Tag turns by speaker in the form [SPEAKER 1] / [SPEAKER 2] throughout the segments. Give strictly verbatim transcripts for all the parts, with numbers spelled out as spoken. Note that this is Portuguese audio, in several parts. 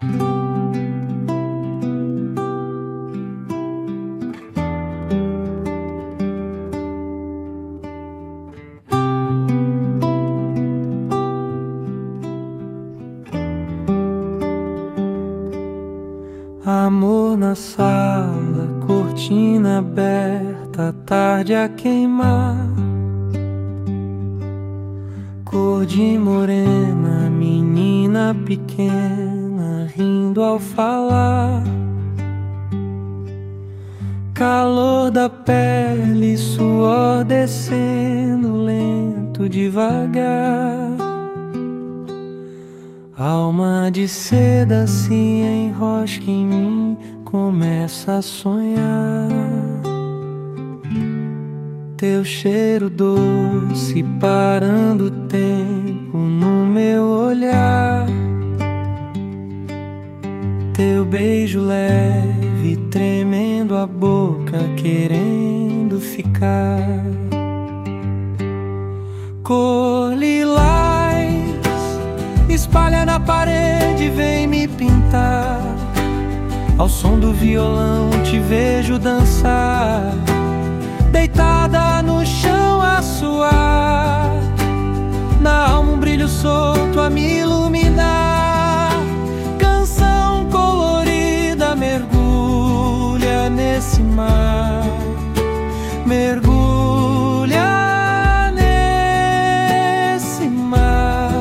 [SPEAKER 1] Amor na sala, cortina aberta, tarde a queimar. Cor de morena, menina pequena, rindo ao falar. Calor da pele, suor descendo lento, devagar. Alma de seda se enrosca em mim, começa a sonhar. Teu cheiro doce parando o tempo no meu olhar. Teu beijo leve tremendo a boca, querendo ficar. Cor lilás espalha na parede, vem me pintar. Ao som do violão te vejo dançar, deitada no chão a suar. Na alma um brilho solto a me iluminar. Canção colorida mergulha nesse mar. Mergulha nesse mar.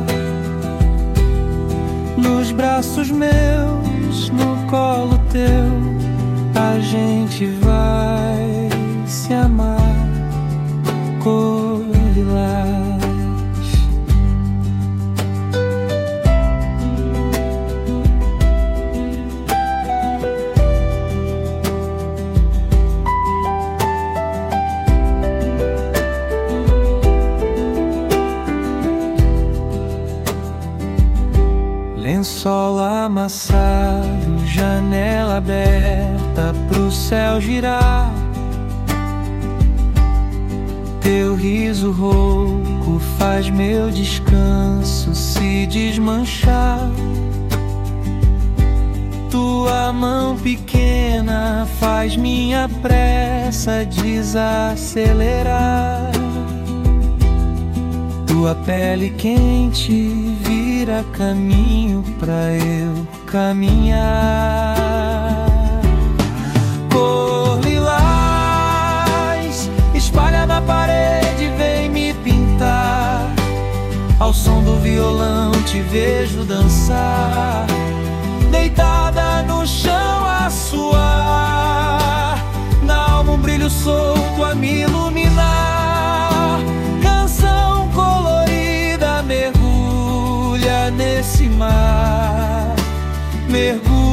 [SPEAKER 1] Nos braços meus, no colo teu, a gente vai se amar. Cor lilás. Lençol amassado, janela aberta pro céu girar. Teu riso rouco faz meu descanso se desmanchar. Tua mão pequena faz minha pressa desacelerar. Tua pele quente vira caminho pra eu caminhar. Cor lilás espalha na parede, vem me pintar. Ao som do violão te vejo dançar, deitada no chão a suar. Na alma um brilho solto a me iluminar. Canção colorida mergulha nesse mar. Mergulha